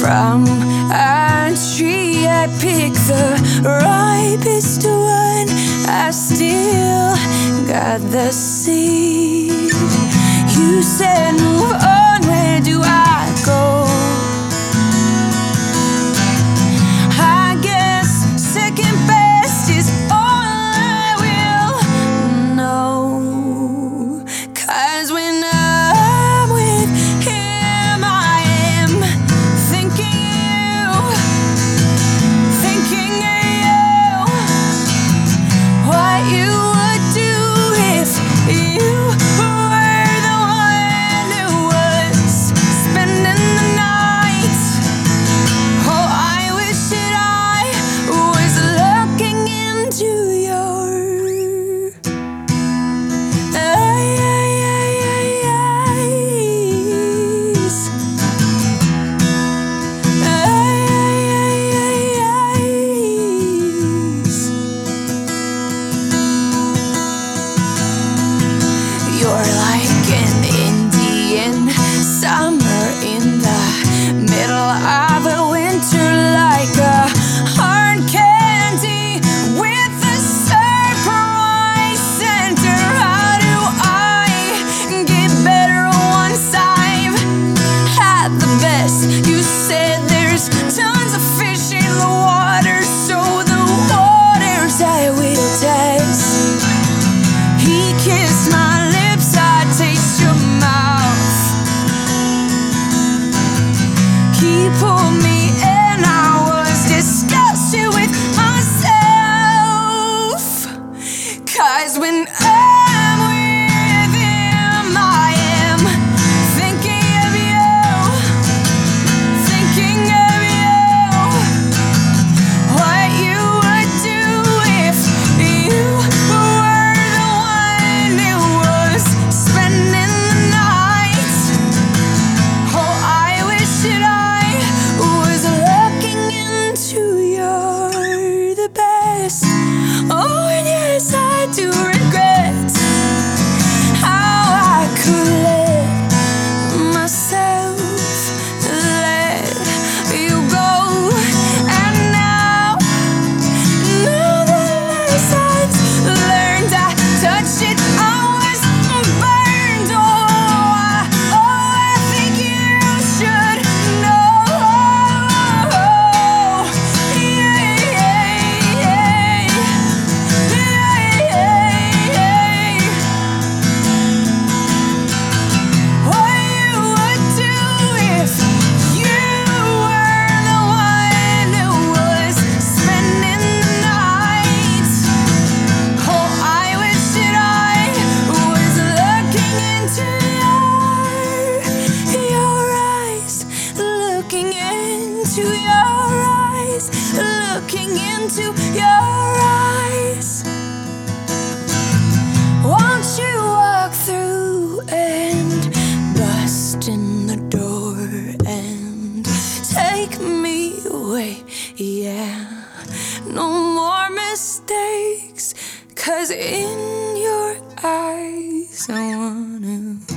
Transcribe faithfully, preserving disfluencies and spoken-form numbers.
from a tree. I pick the ripest one. I still got the seed. You said move on, where do I go? I guess second best is all I will know. 'Cause when I'm with him, I am thinking you, thinking of you, what you would do if you were the one who was spending the night. Oh, I wish that I was looking into your eyes. You're like an Indian summer in the middle of a winter, like a hard candy with a surprise center. How do I get better once I've had the best? You said there's tons of fish in the water, so the waters I will test. He kissed my lips, I taste your mouth. He pulled me in, I was disgusted with myself. 'Cause when I'm with him, I am thinking of you, thinking of you, what you would do if you were the one who was spending the night. Oh, I wish that I was looking into your the best. Oh, and yes, I do regret how I could let myself let you go. And now, now the lessons learned, I touched it, I was burned. Oh, I, oh, I think you should know. Yeah, yeah, yeah. What you would do if you were the one who was spending the night. Oh, I wish that I was looking into your, your eyes, looking into your eyes, looking into your eyes. Won't you walk through and bust in the door and take me away? Yeah, no more mistakes, 'cause in your eyes I wanna